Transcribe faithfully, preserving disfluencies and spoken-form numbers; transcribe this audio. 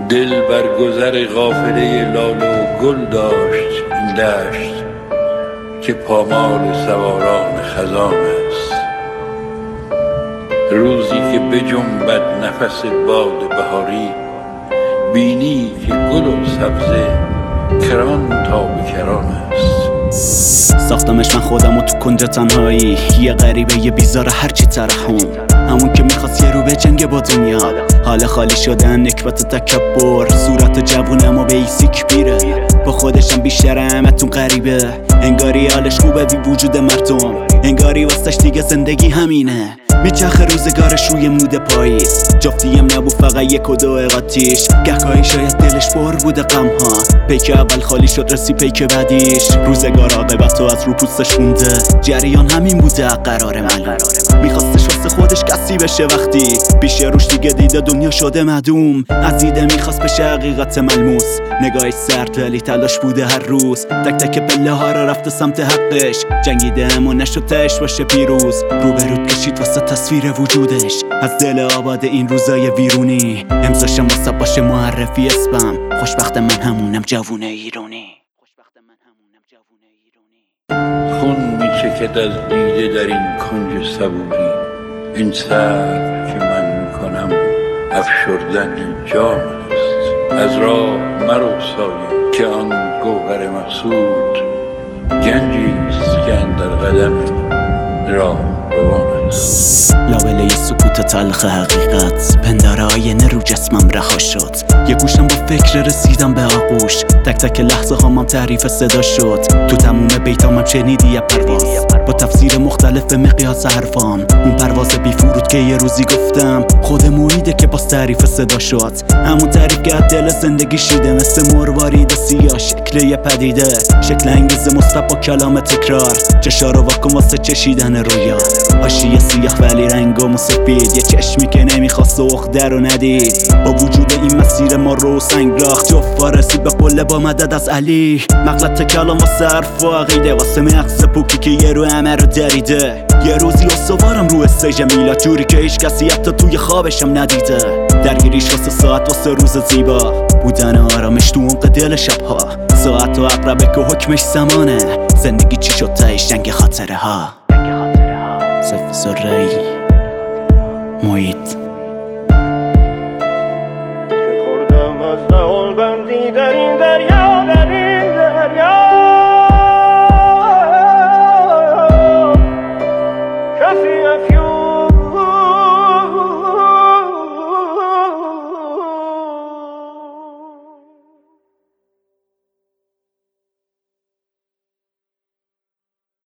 دل بر گذر قافله لاله و گل داشت این دشت که پامال سواران خزان است. روزی که بجنبد نفس باد بهاری، بینی که گل و سبزه کران تا به کران است. ساختمش من خودم و تو کنج تنهایی، یه غریبه یه بیزار هرچی طرحون، همون که میخواست یه رو به جنگ با دنیا. حال خالی شدن نکبت تکبر، صورت جوونم و به ایسیک بیره، با خودشم بیشتر همتون غریبه. انگاری حالش خوبه بی وجود مردم، انگاری واسش دیگه زندگی همینه. میچخه روزگارش روی مود پاییز، جفتیم نبود فقط یک و دو قاتیش. گهگاهی شاید دلش پر بوده غمها، پیک اول خالی شد رسی پیک بعدیش. روزگار عاقبت و از رو پوستش مونده، جریان همین بوده قرار معلوم. میخواستش واسه خودش کسی بشه، وقتی پیش روش دیگه دیده دنیا شده معدوم. از دیده میخواست بشه حقیقت ملموس، نگاهش سرد ولی تلاش بوده هر روز. تک تک پله ها را رفته سمت حقش، جنگیده اما نشد تهش باشه پیروز. روبرود کشید واسه تصویر وجودش، از دل آباد این روزای ویرونی. امضاشم واسه باشه معرفی اسمم، خوشبخت من همونم جوونه ایرانی. خون میچکد از دیده در این کنج صبوری، این سر که من میکنم افشردن این جام است. از راه مرو سایه که آن گوهر مقصود، گنجی است که اندر قدم راه روان است. لابلای سکوت تلخ حقیقت، پندار آینه رو جسمم رها شد. یه گوشم با فکر رسیدم به آغوش، تک تک لحظه هامم تعریف صدا شد. تو تموم بیتامم شنیدی یه پرواز، با تفسیر مختلف به مقیاس حرفام. اون پرواز بی فرود که یه روزی گفتم، خود مویده که باز تعریف صدا شد. همون تعریف که دل زندگی شیده، مثل مروارید سیاه شکل یه پدیده. شکل انگیز مصطب با کلام تکرار، چشا رو واکن واسه چشیدن رویا. حاشیه سیاه ولی رنگ و سفید، یه چشمی که نمیخواست عقده رو ندید. با وجود این مسیر ما رو سنگ راخت، جفت وارسی به قله با مدد از علی. مغلط کلام واسه حرف و عقیده، واسه مغز پوکی که یه رو همه رو دریده. یه روزی استوارم رو استیج میلاد، جوری که هیچ کسی حتی توی خوابشم ندیده. درگیریش واسه ساعت واسه روز زیبا، بودن آرامش تو عمق دل شبها. ساعت و عقربه که حکمش زمانه، زندگی چی شد تهش جنگ خاطره ها. سیف زرعی محیط. که خوردم از دهان بندی در این دریا، در این دریا. کسی افیون